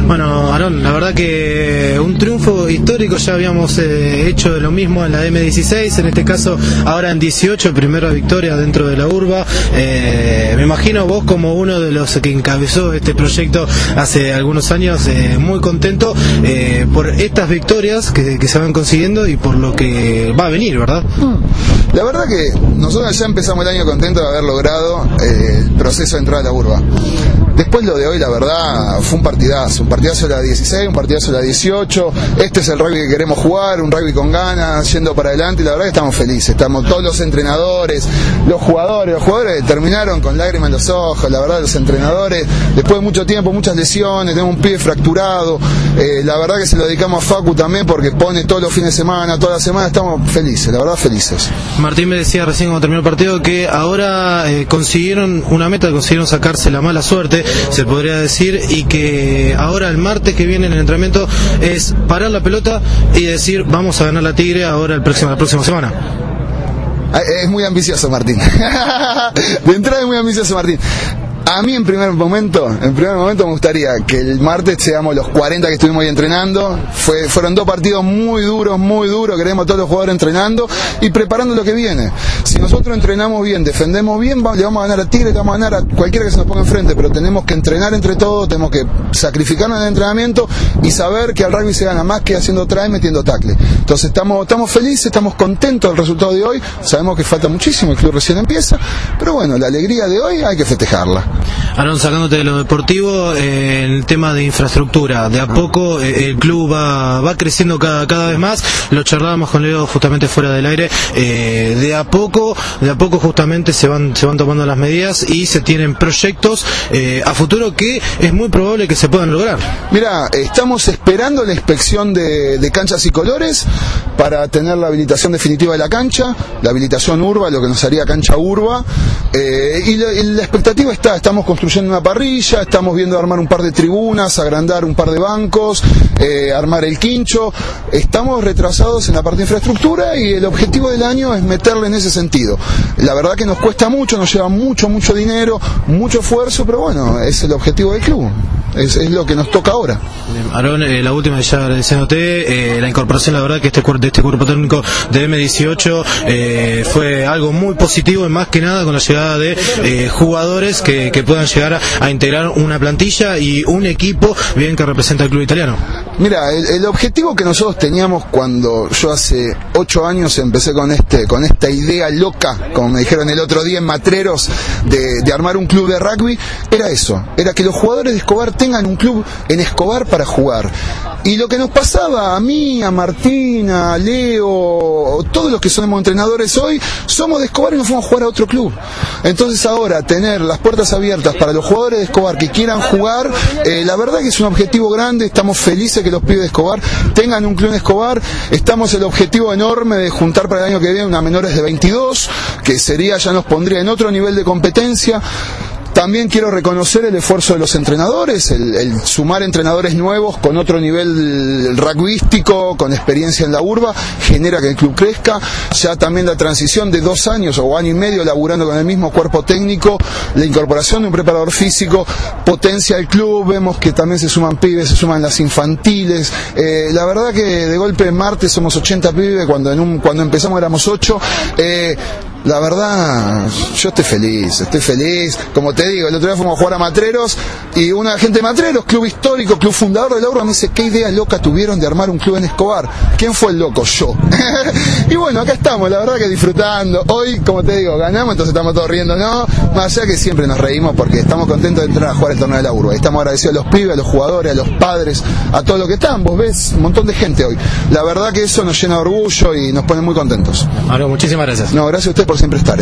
Bueno, Aarón, la verdad que un triunfo histórico, ya habíamos hecho de lo mismo en la M16, en este caso ahora en 18, primera victoria dentro de la urba. Me imagino vos como uno de los que encabezó este proyecto hace algunos años, muy contento por estas victorias que se van consiguiendo y por lo que va a venir, ¿verdad? La verdad que nosotros ya empezamos el año contentos de haber logrado el proceso de entrada a la urba. Después lo de hoy, la verdad, fue un partidazo de la 16, un partidazo de la 18, este es el rugby que queremos jugar, un rugby con ganas, yendo para adelante, y la verdad que estamos felices, estamos todos los entrenadores, los jugadores terminaron con lágrimas en los ojos, la verdad los entrenadores, después de mucho tiempo, muchas lesiones, tenemos un pie fracturado, la verdad que se lo dedicamos a Facu también porque pone todos los fines de semana, toda la semana, estamos felices, la verdad felices. Martín me decía recién cuando terminó el partido que ahora consiguieron una meta, consiguieron sacarse la mala suerte, se podría decir, y que ahora el martes que viene en el entrenamiento es parar la pelota y decir vamos a ganar la Tigre ahora la próxima semana. Es muy ambicioso Martín. De entrada es muy ambicioso Martín. A mí en primer momento me gustaría que el martes seamos los 40 que estuvimos ahí entrenando. Fueron dos partidos muy duros, queremos todos los jugadores entrenando y preparando lo que viene. Si nosotros entrenamos bien, defendemos bien, le vamos a ganar a Tigre, le vamos a ganar a cualquiera que se nos ponga enfrente, pero tenemos que entrenar entre todos, tenemos que sacrificarnos en el entrenamiento y saber que al rugby se gana más que haciendo try, metiendo tackle. Entonces estamos felices, estamos contentos del resultado de hoy, sabemos que falta muchísimo, el club recién empieza, pero bueno, la alegría de hoy hay que festejarla. Aarón, sacándote de lo deportivo, el tema de infraestructura, de a poco el club va creciendo cada vez más, lo charlábamos con Leo justamente fuera del aire, de a poco justamente se van tomando las medidas y se tienen proyectos a futuro que es muy probable que se puedan lograr. Mira, estamos esperando la inspección de canchas y colores para tener la habilitación definitiva de la cancha, la habilitación urba, lo que nos haría cancha urba, y la expectativa estamos construyendo una parrilla, estamos viendo armar un par de tribunas, agrandar un par de bancos, armar el quincho. Estamos retrasados en la parte de infraestructura y el objetivo del año es meterle en ese sentido. La verdad que nos cuesta mucho, nos lleva mucho dinero, mucho esfuerzo, pero bueno, es el objetivo del club. Es lo que nos toca ahora. Aarón, la última ya agradeciéndote, la incorporación, la verdad que de este cuerpo técnico de M18 fue algo muy positivo y más que nada con la llegada de jugadores que puedan llegar a integrar una plantilla y un equipo bien que representa al club italiano. Mira, el objetivo que nosotros teníamos cuando yo hace 8 años empecé con esta idea loca, como me dijeron el otro día en Matreros, de armar un club de rugby, era eso, era que los jugadores de Escobar tengan un club en Escobar para jugar. Y lo que nos pasaba a mí, a Martín, a Leo, todos los que somos entrenadores hoy, somos de Escobar y nos fuimos a jugar a otro club. Entonces ahora tener las puertas abiertas para los jugadores de Escobar que quieran jugar, la verdad que es un objetivo grande, estamos felices que los pibes de Escobar tengan un club en Escobar, estamos el objetivo enorme de juntar para el año que viene una menores de 22, que ya nos pondría en otro nivel de competencia. También quiero reconocer el esfuerzo de los entrenadores, el sumar entrenadores nuevos con otro nivel rugbyístico, con experiencia en la urba, genera que el club crezca. Ya también la transición de 2 años o año y medio laburando con el mismo cuerpo técnico, la incorporación de un preparador físico, potencia el club, vemos que también se suman pibes, se suman las infantiles. La verdad que de golpe en martes somos 80 pibes, cuando empezamos éramos 8. La verdad, yo estoy feliz, como te digo, el otro día fuimos a jugar a Matreros y una gente de Matreros, club histórico, club fundador de la urba, me dice, ¿qué idea loca tuvieron de armar un club en Escobar? ¿Quién fue el loco? Yo. Y bueno, acá estamos, la verdad que disfrutando. Hoy, como te digo, ganamos, entonces estamos todos riendo, ¿no? Más allá que siempre nos reímos porque estamos contentos de entrar a jugar el torneo de la urba. Estamos agradecidos a los pibes, a los jugadores, a los padres, a todos los que están. Vos ves un montón de gente hoy. La verdad que eso nos llena de orgullo y nos pone muy contentos. Mario, muchísimas gracias. No, gracias a usted por siempre estar.